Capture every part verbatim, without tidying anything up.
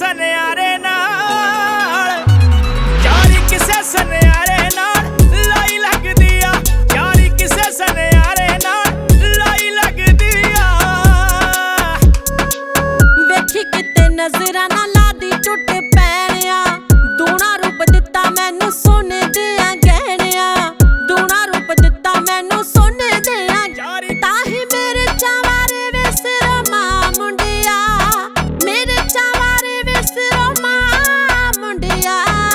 सनियारे नाल यारी किसे सनियारे नाल लाई लगदी आ यारी किसे सनियारे नाल लाई लगदी आ वेखी किते नजरां ना लादी टुट पैणिया दूना रूप दिता मैनू सोने दियां गहणिया दूना रूप दिता मैनू सोने दियां ताही मेरे चावारे विसरो मां मुंडिया मेरे चावारे विसरो मां मुंडिया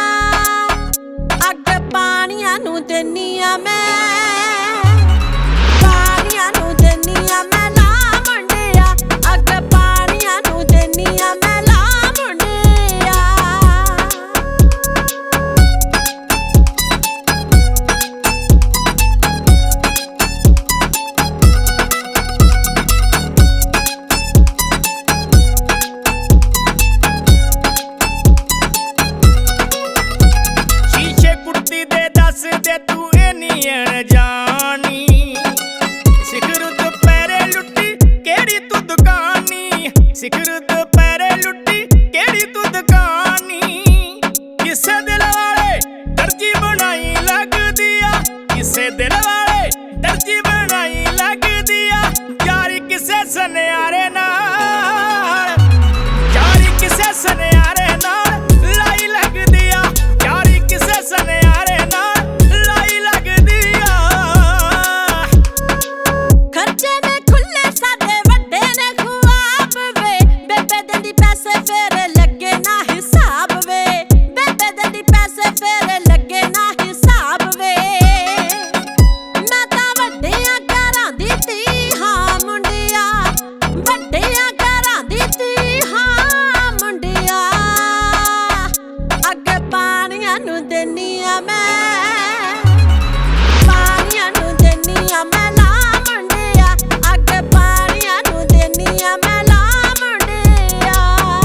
अग पानियां नू देनी आ मैं पानियां नू देनी आ मैं ला मुंडिया अग पानियां नू देनी आ मैं ला मुंडिया शीशे कुर्ती दे दस दे तू इन्नी अनजानी सिखर दुपहरे लुट्टी केड़ी तू दुकानी सिखर दुपहरे लुट्टी केड़ी तू दुकानी किसे दिल वाले दर्जी बनाई लगदी आ किसे दिल वाले दर्जी बनाई लगदी आ यारी किसे सनियारे नाल यारी किसे सनियारे नाल लाई लगदी आ यारी किसे सनियारे नाल लाई लगदी आ खर्चे ने खुले साडे वड्डे ने ख्वाब वे बेबे दिंदी पैसे फेर लगे ना हिसाब वे बेबे दिंदी पैसे फेर लगे ना हिसाब वे मैं तां वड्डियां घरां दी धी हां मुंडिया वड्डियां घरां दी धी हां मुंडिया अग पानियां नू देनी आ मैं पानियां नू देनी आ मैं ला मुंडिया अग पानियां नू देनी आ मैं ला मुंडिया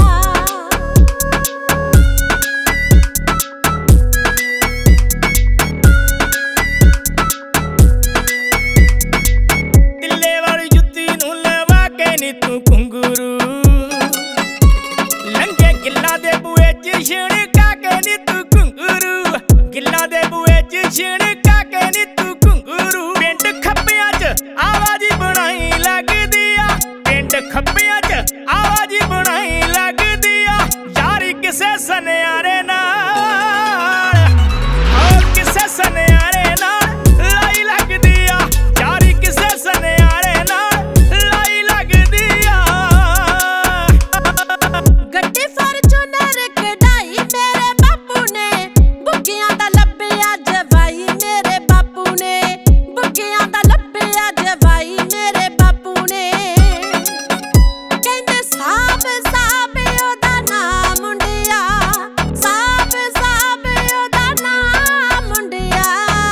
तिल्ले वाली जुत्ती नू लवा के नी तू घुंगरू लंघे गिल्ला दे बूहे च छिड़का के नी तू घुंगरू गिल्ला दे बूहे च छिड़का के नी तू घुंगरू पिंड खप्पियां च आवाज़ बनाई लगदी आ पिंड खप्पियां च आवाज़ बनाई लगदी आ यारी किसे सनियारे नाल ओ किसे सनियारे नाल लाई लगदी आ यारी किसे सनियारे नाल लाई लगदी आ गड्डी फॉर्च्यूनर कढाई मेरे बापू ने बुग्गियां दा लब्बिया जवाई मेरे बापू ने बुग्गियां दा लब्बिया जवाई मेरे बापू ने कहंदे साहब साहब ओदा नाम मुंडिया साहब साहब ओदा नाम मुंडिया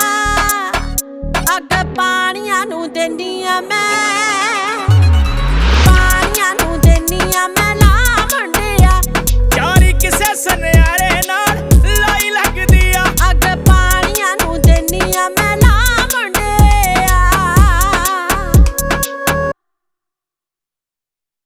अग पानियां नू देनी आ मैं पानियां नू देनी आ मैं ला मुंडिया यारी किसे सनियारे नाल लाई लगदी आ अग पानियां नू देनी आ मैं ला